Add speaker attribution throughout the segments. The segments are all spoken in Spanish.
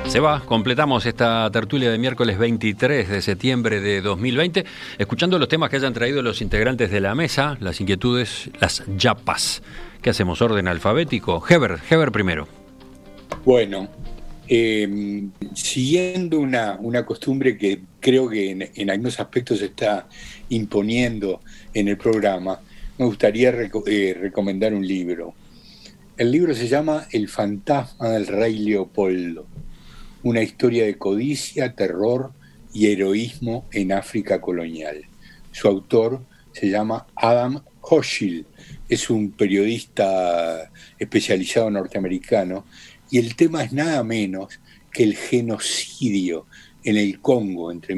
Speaker 1: Se va, completamos esta tertulia de miércoles 23 de septiembre de 2020, escuchando los temas que hayan traído los integrantes de la mesa, las inquietudes, las yapas. ¿Qué hacemos? ¿Orden alfabético? Heber primero.
Speaker 2: Bueno, siguiendo una costumbre que creo que en algunos aspectos se está imponiendo en el programa, me gustaría recomendar un libro. El libro se llama El fantasma del rey Leopoldo, una historia de codicia, terror y heroísmo en África colonial. Su autor se llama Adam Hochschild, es un periodista especializado norteamericano, y el tema es nada menos que el genocidio en el Congo entre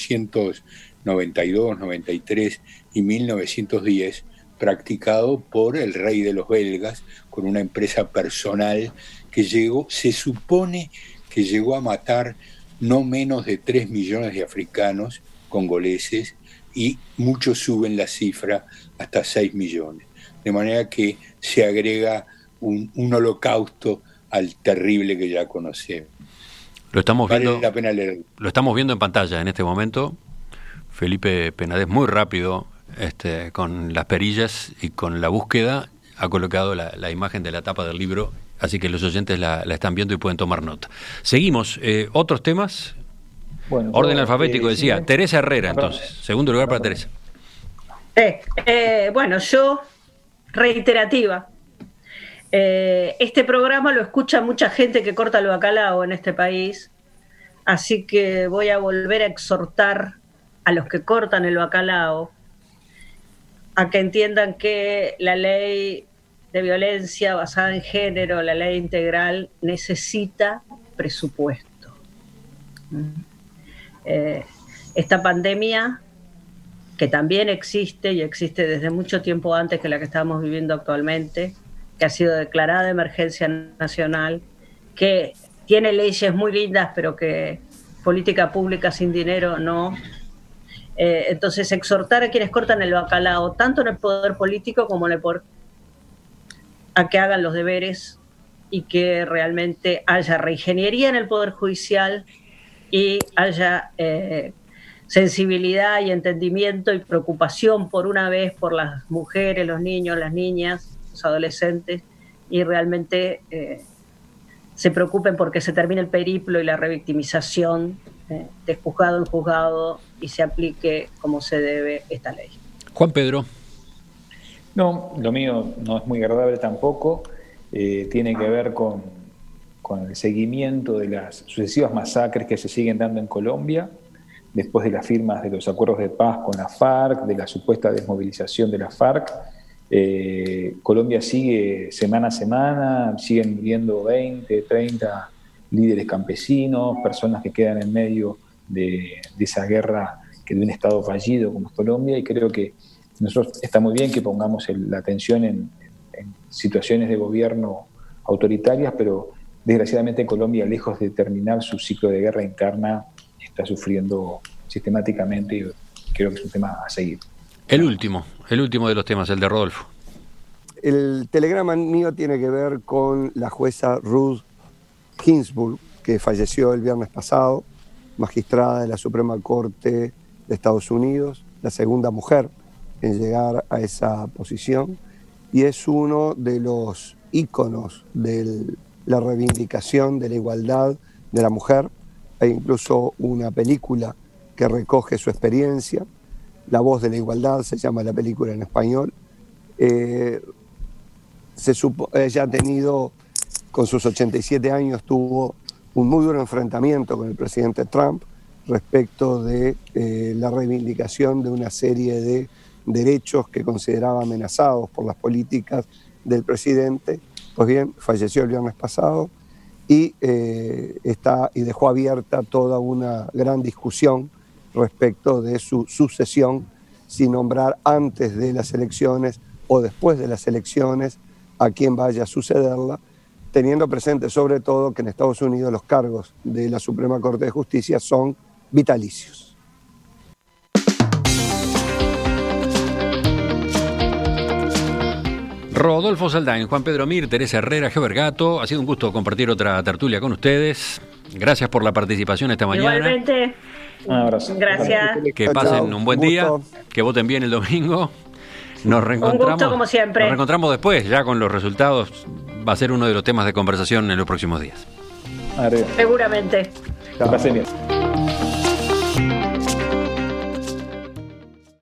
Speaker 2: 1892, 93 y 1910, practicado por el rey de los belgas con una empresa personal que se supone que llegó a matar no menos de 3 millones de africanos congoleses, y muchos suben la cifra hasta 6 millones. De manera que se agrega un holocausto al terrible que ya conocemos.
Speaker 1: Lo estamos
Speaker 2: vale
Speaker 1: viendo,
Speaker 2: la pena leerlo.
Speaker 1: Lo estamos viendo en pantalla en este momento. Felipe Penades, muy rápido, con las perillas y con la búsqueda, ha colocado la imagen de la tapa del libro, así que los oyentes la están viendo y pueden tomar nota. Seguimos, otros temas. Bueno, orden alfabético, decía. Teresa Herrera, entonces. Segundo lugar para Teresa.
Speaker 3: Bueno, yo, reiterativa. Este programa lo escucha mucha gente que corta el bacalao en este país, así que voy a volver a exhortar a los que cortan el bacalao a que entiendan que la ley de violencia basada en género, la ley integral, necesita presupuesto. Esta pandemia, que también existe y existe desde mucho tiempo antes que la que estamos viviendo actualmente, que ha sido declarada de emergencia nacional, que tiene leyes muy lindas, pero que política pública sin dinero no. Entonces, exhortar a quienes cortan el bacalao, tanto en el poder político como en el poder, a que hagan los deberes y que realmente haya reingeniería en el poder judicial y haya sensibilidad y entendimiento y preocupación por una vez por las mujeres, los niños, las niñas, los adolescentes, y realmente se preocupen porque se termine el periplo y la revictimización de juzgado en juzgado y se aplique como se debe esta ley.
Speaker 1: Juan Pedro.
Speaker 4: No, lo mío no es muy agradable tampoco. Tiene que ver con el seguimiento de las sucesivas masacres que se siguen dando en Colombia, después de las firmas de los acuerdos de paz con la FARC, de la supuesta desmovilización de la FARC. Colombia sigue semana a semana, siguen muriendo 20, 30 líderes campesinos, personas que quedan en medio de esa guerra de un Estado fallido como es Colombia, y creo que nosotros está muy bien que pongamos la atención en situaciones de gobierno autoritarias, pero desgraciadamente Colombia, lejos de terminar su ciclo de guerra interna, está sufriendo sistemáticamente, y creo que es un tema a seguir.
Speaker 1: El último de los temas, el de Rodolfo.
Speaker 5: El telegrama mío tiene que ver con la jueza Ruth Ginsburg, que falleció el viernes pasado, magistrada de la Suprema Corte de Estados Unidos, la segunda mujer en llegar a esa posición, y es uno de los íconos de la reivindicación de la igualdad de la mujer. Hay incluso una película que recoge su experiencia, La voz de la igualdad se llama la película en español. Ella ha tenido, con sus 87 años, tuvo un muy duro enfrentamiento con el presidente Trump respecto de la reivindicación de una serie de derechos que consideraba amenazados por las políticas del presidente. Pues bien, falleció el viernes pasado y dejó abierta toda una gran discusión respecto de su sucesión, si nombrar antes de las elecciones o después de las elecciones a quien vaya a sucederla, teniendo presente sobre todo que en Estados Unidos los cargos de la Suprema Corte de Justicia son vitalicios.
Speaker 1: Rodolfo Saldain, Juan Pedro Mir, Teresa Herrera, Heber Gato. Ha sido un gusto compartir otra tertulia con ustedes. Gracias por la participación esta mañana.
Speaker 3: Igualmente.
Speaker 4: Un abrazo.
Speaker 3: Gracias.
Speaker 1: Que pasen un buen día, que voten bien el domingo. Nos reencontramos.
Speaker 3: Un gusto, como siempre.
Speaker 1: Nos reencontramos después, ya con los resultados. Va a ser uno de los temas de conversación en los próximos días.
Speaker 4: Arriba.
Speaker 3: Seguramente.
Speaker 4: Que pasen bien.